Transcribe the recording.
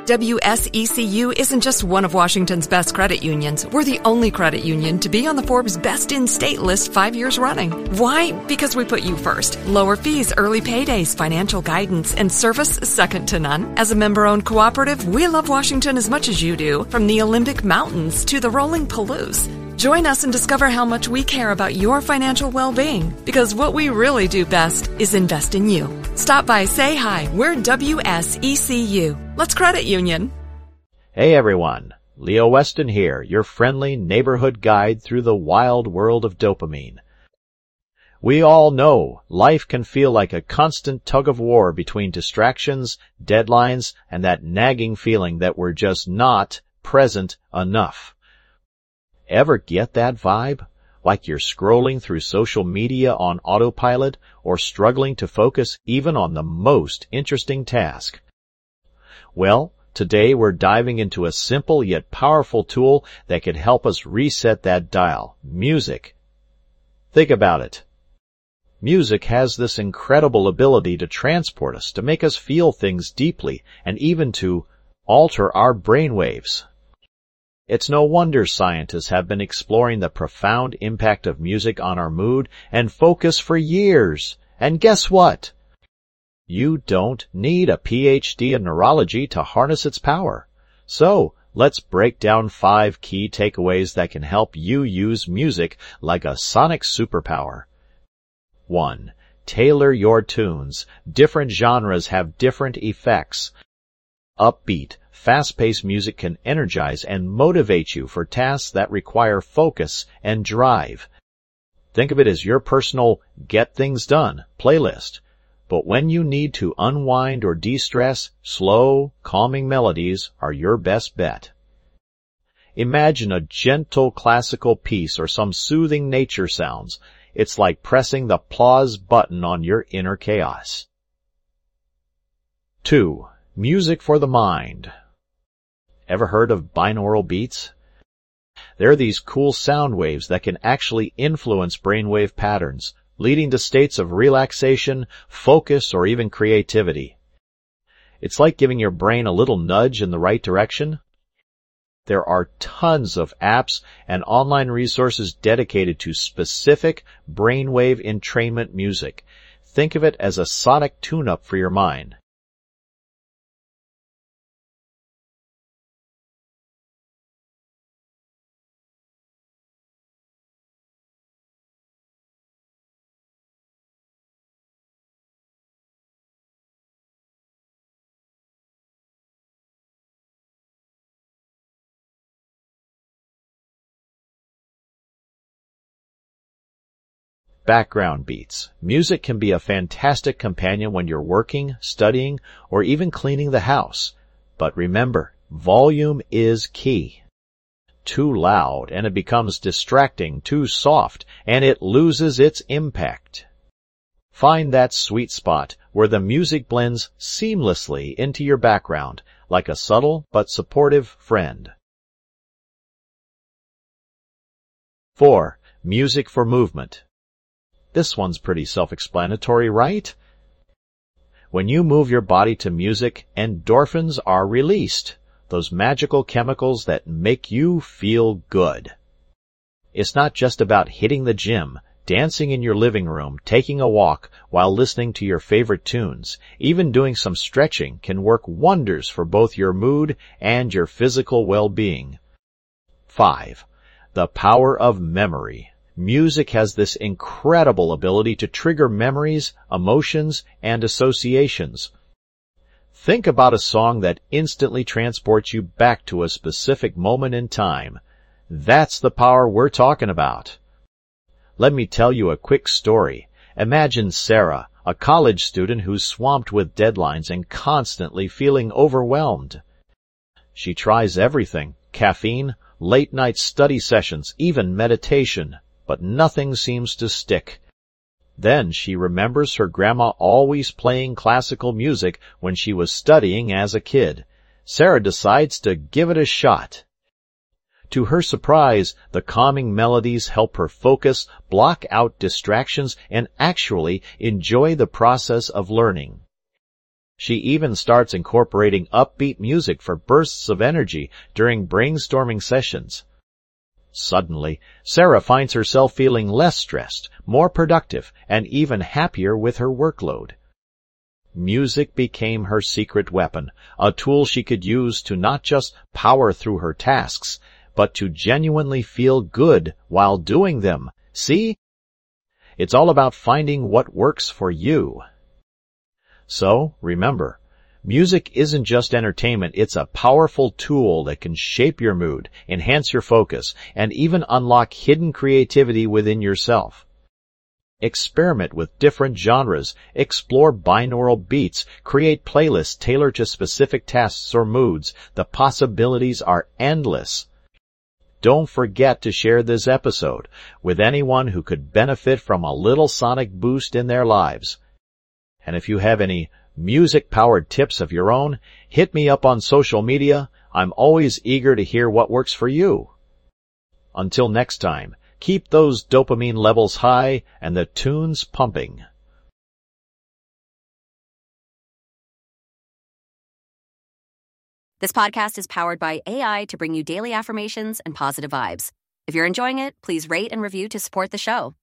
WSECU isn't just one of Washington's best credit unions. We're the only credit union to be on the Forbes Best in State list 5 years running. Why? Because we put you first. Lower fees, early paydays, financial guidance, and service second to none. As a member-owned cooperative, we love Washington as much as you do, from the Olympic Mountains to the rolling Palouse. Join us and discover how much we care about your financial well-being, because what we really do best is invest in you. Stop by, say hi. We're WSECU. Let's credit union. Hey everyone, Leo Weston here, your friendly neighborhood guide through the wild world of dopamine. We all know life can feel like a constant tug-of-war between distractions, deadlines, and that nagging feeling that we're just not present enough. Ever get that vibe? Like you're scrolling through social media on autopilot or struggling to focus even on the most interesting task? Well, today we're diving into a simple yet powerful tool that can help us reset that dial: music. Think about it. Music has this incredible ability to transport us, to make us feel things deeply, and even to alter our brainwaves. It's no wonder scientists have been exploring the profound impact of music on our mood and focus for years. And guess what? You don't need a PhD in neurology to harness its power. So, let's break down 5 key takeaways that can help you use music like a sonic superpower. 1. Tailor your tunes. Different genres have different effects. Upbeat, fast-paced music can energize and motivate you for tasks that require focus and drive. Think of it as your personal get things done playlist. But when you need to unwind or de-stress, slow, calming melodies are your best bet. Imagine a gentle classical piece or some soothing nature sounds. It's like pressing the pause button on your inner chaos. 2. Music for the mind. Ever heard of binaural beats? They're these cool sound waves that can actually influence brainwave patterns, leading to states of relaxation, focus, or even creativity. It's like giving your brain a little nudge in the right direction. There are tons of apps and online resources dedicated to specific brainwave entrainment music. Think of it as a sonic tune-up for your mind. Background beats. Music can be a fantastic companion when you're working, studying, or even cleaning the house. But remember, volume is key. Too loud and it becomes distracting, too soft, and it loses its impact. Find that sweet spot where the music blends seamlessly into your background, like a subtle but supportive friend. 4. Music for movement. This one's pretty self-explanatory, right? When you move your body to music, endorphins are released, those magical chemicals that make you feel good. It's not just about hitting the gym, dancing in your living room, taking a walk while listening to your favorite tunes. Even doing some stretching can work wonders for both your mood and your physical well-being. 5. The power of memory. Music has this incredible ability to trigger memories, emotions, and associations. Think about a song that instantly transports you back to a specific moment in time. That's the power we're talking about. Let me tell you a quick story. Imagine Sarah, a college student who's swamped with deadlines and constantly feeling overwhelmed. She tries everything: caffeine, late-night study sessions, even meditation. But nothing seems to stick. Then she remembers her grandma always playing classical music when she was studying as a kid. Sarah decides to give it a shot. To her surprise, the calming melodies help her focus, block out distractions, and actually enjoy the process of learning. She even starts incorporating upbeat music for bursts of energy during brainstorming sessions. Suddenly, Sarah finds herself feeling less stressed, more productive, and even happier with her workload. Music became her secret weapon, a tool she could use to not just power through her tasks, but to genuinely feel good while doing them. See? It's all about finding what works for you. So, remember, music isn't just entertainment, it's a powerful tool that can shape your mood, enhance your focus, and even unlock hidden creativity within yourself. Experiment with different genres, explore binaural beats, create playlists tailored to specific tasks or moods. The possibilities are endless. Don't forget to share this episode with anyone who could benefit from a little sonic boost in their lives. And if you have any music-powered tips of your own, hit me up on social media. I'm always eager to hear what works for you. Until next time, keep those dopamine levels high and the tunes pumping. This podcast is powered by AI to bring you daily affirmations and positive vibes. If you're enjoying it, please rate and review to support the show.